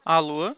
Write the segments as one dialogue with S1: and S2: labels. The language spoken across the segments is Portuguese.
S1: Alô,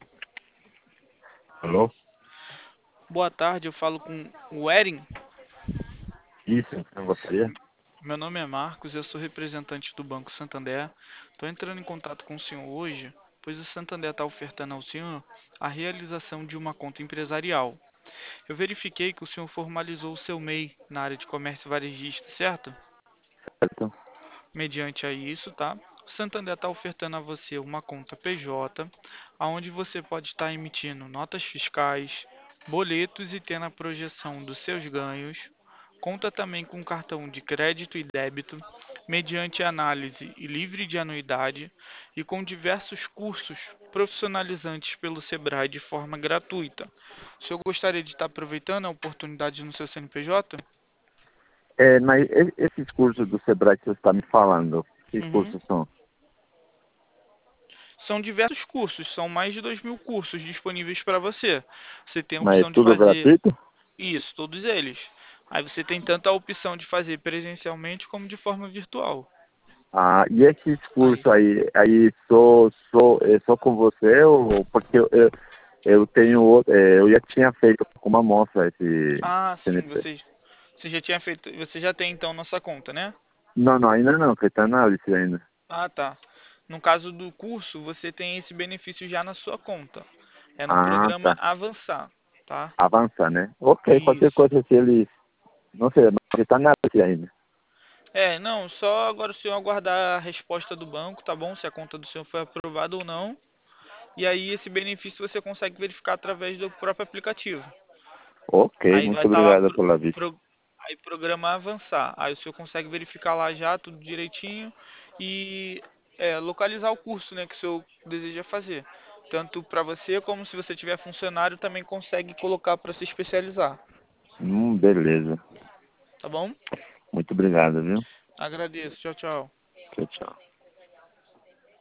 S2: Alô?
S1: boa tarde, eu falo com o Erin.
S2: Isso, eu gostaria?
S1: Meu nome é Marcos, eu sou representante do Banco Santander. Estou entrando em contato com o senhor hoje, pois o Santander está ofertando ao senhor a realização de uma conta empresarial. Eu verifiquei que o senhor formalizou o seu MEI na área de comércio varejista, certo?
S2: Certo.
S1: Mediante a isso, tá? O Santander está ofertando a você uma conta PJ, onde você pode estar emitindo notas fiscais, boletos e tendo a projeção dos seus ganhos. Conta também com cartão de crédito e débito, mediante análise e livre de anuidade, e com diversos cursos profissionalizantes pelo Sebrae de forma gratuita. O senhor gostaria de estar aproveitando a oportunidade no seu CNPJ?
S2: Mas esses cursos do Sebrae que você está me falando, que
S1: Uhum.
S2: cursos são?
S1: São diversos cursos, são mais de 2.000 cursos disponíveis para você. Você tem a
S2: Mas é
S1: opção de
S2: tudo
S1: fazer
S2: gratuito?
S1: isso, todos eles. Aí você tem tanto a opção de fazer presencialmente como de forma virtual.
S2: Ah, e esses cursos
S1: Aí.
S2: aí só com você ou porque eu tenho outro, eu já tinha feito com uma moça esse
S1: Ah, sim,
S2: CNP.
S1: você já tinha feito, você já tem então nossa conta, né?
S2: Não, não, ainda não, feita análise ainda.
S1: Ah, tá. No caso do curso, você tem esse benefício já na sua conta. É no
S2: Ah,
S1: programa
S2: tá.
S1: Avançar, tá?
S2: Avançar, né? Ok, qualquer
S1: Isso.
S2: coisa se eles, não sei, mas está análise ainda.
S1: É, não, só agora o senhor aguardar a resposta do banco, tá bom? Se a conta do senhor foi aprovada ou não. E aí esse benefício você consegue verificar através do próprio aplicativo.
S2: Ok,
S1: Aí vai
S2: muito
S1: estar lá
S2: obrigado pela vista.
S1: aí programa avançar. Aí o senhor consegue verificar lá já tudo direitinho e localizar o curso, né, que o senhor deseja fazer. Tanto para você como se você tiver funcionário também consegue colocar para se especializar,
S2: Beleza.
S1: tá bom?
S2: Muito obrigado, viu?
S1: Agradeço. Tchau, tchau.
S2: Tchau, tchau.